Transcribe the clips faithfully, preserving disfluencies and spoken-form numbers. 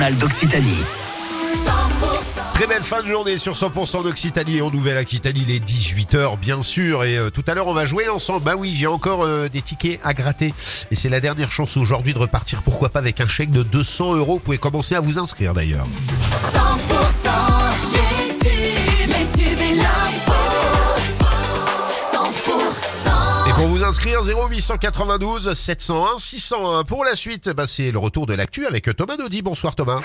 régionale d'Occitanie. Très belle fin de journée sur cent pour cent d'Occitanie et en Nouvelle-Aquitanie, il est dix-huit heures bien sûr et euh, tout à l'heure on va jouer ensemble. Bah oui, j'ai encore euh, des tickets à gratter et c'est la dernière chance aujourd'hui de repartir, pourquoi pas avec un chèque de deux cents euros. Vous pouvez commencer à vous inscrire d'ailleurs. cent pour cent les tubes, les tubes et l'info. cent pour cent. Et pour vous inscrire, zéro huit cent quatre-vingt-douze sept cent un six cent un. Pour la suite, bah, c'est le retour de l'actu avec Thomas Naudy. Bonsoir Thomas.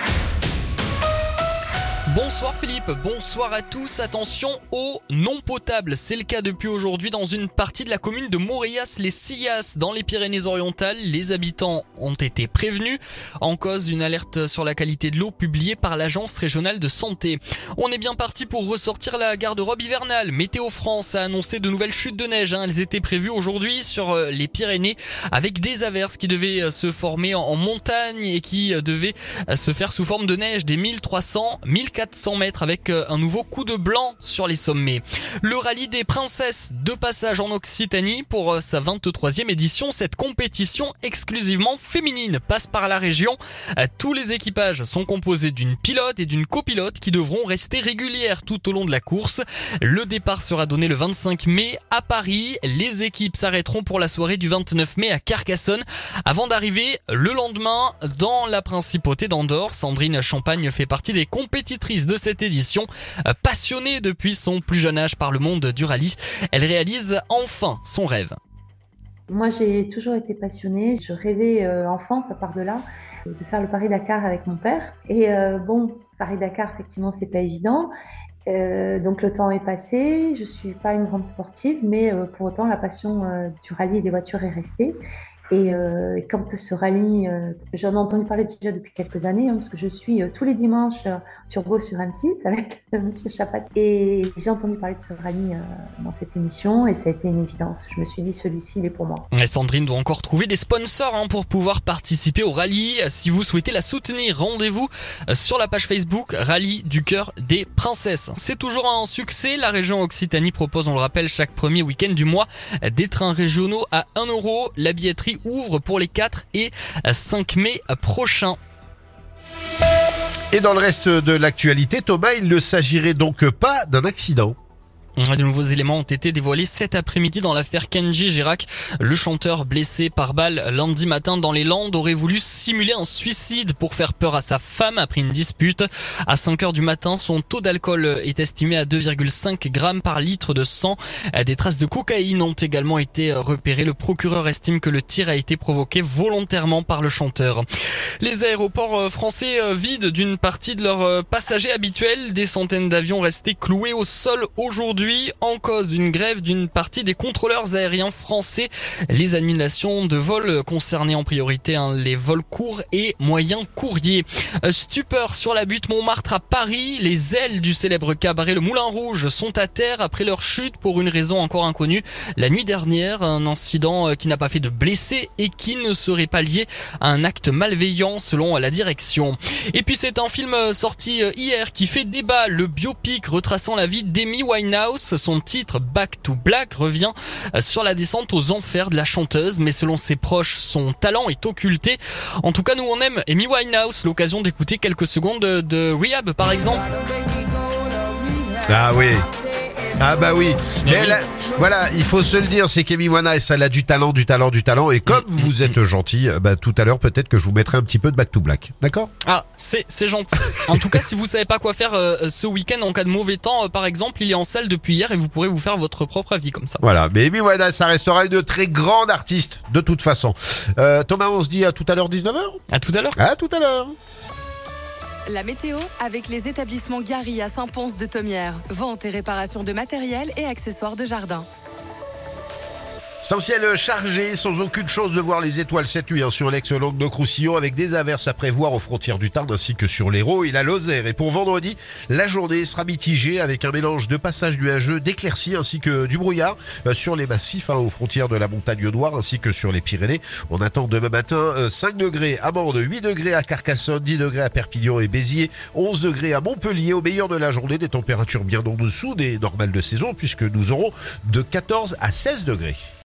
Bonsoir Philippe, bonsoir à tous. Attention eau non potable, c'est le cas depuis aujourd'hui dans une partie de la commune de Mauriac-les-Sillas dans les Pyrénées-Orientales. Les habitants ont été prévenus. En cause, une alerte sur la qualité de l'eau publiée par l'agence régionale de santé. On est bien parti pour ressortir la garde-robe hivernale. Météo France a annoncé de nouvelles chutes de neige. Hein. Elles étaient prévues aujourd'hui sur les Pyrénées avec des averses qui devaient se former en montagne et qui devaient se faire sous forme de neige des mille trois cents, mille quatre cents mètres avec un nouveau coup de blanc sur les sommets. Le rallye des princesses de passage en Occitanie pour sa vingt-troisième édition. Cette compétition exclusivement féminine passe par la région. Tous les équipages sont composés d'une pilote et d'une copilote qui devront rester régulières tout au long de la course. Le départ sera donné le vingt-cinq mai à Paris. Les équipes s'arrêteront pour la soirée du vingt-neuf mai à Carcassonne avant d'arriver le lendemain dans la principauté d'Andorre. Sandrine Champagne fait partie des compétitrices de cette édition. Passionnée depuis son plus jeune âge par le monde du rallye, elle réalise enfin son rêve. Moi, j'ai toujours été passionnée. Je rêvais euh, enfant, ça part de là, de faire le Paris-Dakar avec mon père. Et euh, bon, Paris-Dakar, effectivement, c'est pas évident. Euh, donc le temps est passé. Je suis pas une grande sportive, mais euh, pour autant, la passion euh, du rallye et des voitures est restée. Et euh, quand ce rallye, euh, j'en ai entendu parler déjà depuis quelques années, hein, parce que je suis euh, tous les dimanches euh, sur Go sur M six avec euh, Monsieur Chapat. Et j'ai entendu parler de ce rallye euh, dans cette émission et ça a été une évidence. Je me suis dit, celui-ci, il est pour moi. Et Sandrine doit encore trouver des sponsors hein, pour pouvoir participer au rallye. Si vous souhaitez la soutenir, rendez-vous sur la page Facebook Rallye du Cœur des Princesses. C'est toujours un succès. La région Occitanie propose, on le rappelle, chaque premier week-end du mois des trains régionaux à un euro. La billetterie ouvre pour les quatre et cinq mai prochains. Et dans le reste de l'actualité, Thomas, il ne s'agirait donc pas d'un accident. De nouveaux éléments ont été dévoilés cet après-midi dans l'affaire Kenji Girac. Le chanteur blessé par balle lundi matin dans les Landes aurait voulu simuler un suicide pour faire peur à sa femme après une dispute. À cinq heures du matin, son taux d'alcool est estimé à deux virgule cinq grammes par litre de sang. Des traces de cocaïne ont également été repérées. Le procureur estime que le tir a été provoqué volontairement par le chanteur. Les aéroports français vident d'une partie de leurs passagers habituels. Des centaines d'avions restés cloués au sol aujourd'hui. En cause une grève d'une partie des contrôleurs aériens français. Les annulations de vols concernaient en priorité hein, les vols courts et moyens courriers. Stupeur sur la butte Montmartre à Paris. Les ailes du célèbre cabaret Le Moulin Rouge sont à terre après leur chute pour une raison encore inconnue. La nuit dernière, un incident qui n'a pas fait de blessés et qui ne serait pas lié à un acte malveillant selon la direction. Et puis c'est un film sorti hier qui fait débat. Le biopic retraçant la vie d'Amy Winehouse. Son titre Back to Black revient sur la descente aux enfers de la chanteuse, mais selon ses proches, son talent est occulté. En tout cas, nous on aime Amy Winehouse. L'occasion d'écouter quelques secondes de, de Rehab par exemple. Ah oui. Ah bah oui, mais elle a, voilà, il faut se le dire, c'est qu'Amy Winehouse, elle a du talent, du talent, du talent, et comme vous êtes gentil, bah tout à l'heure peut-être que je vous mettrai un petit peu de Back to Black, d'accord ? Ah, c'est c'est gentil. En tout cas, si vous savez pas quoi faire euh, ce week-end en cas de mauvais temps, euh, par exemple, il est en salle depuis hier et vous pourrez vous faire votre propre avis comme ça. Voilà, mais Amy Winehouse, ça restera une très grande artiste de toute façon. Euh, Thomas, on se dit à tout à l'heure dix-neuf heures ? À tout à l'heure. À tout à l'heure. La météo avec les établissements Gary à Saint-Pons de Thomières. Vente et réparation de matériel et accessoires de jardin. C'est un ciel chargé, sans aucune chance de voir les étoiles cette nuit hein, sur l'ex-Languedoc-Roussillon, avec des averses à prévoir aux frontières du Tarn ainsi que sur l'Hérault et la Lozère. Et pour vendredi, la journée sera mitigée avec un mélange de passages nuageux, d'éclaircies ainsi que du brouillard euh, sur les massifs hein, aux frontières de la montagne noire ainsi que sur les Pyrénées. On attend demain matin euh, cinq degrés à Mende, huit degrés à Carcassonne, dix degrés à Perpignan et Béziers, onze degrés à Montpellier. Au meilleur de la journée, des températures bien en dessous des normales de saison puisque nous aurons de quatorze à seize degrés.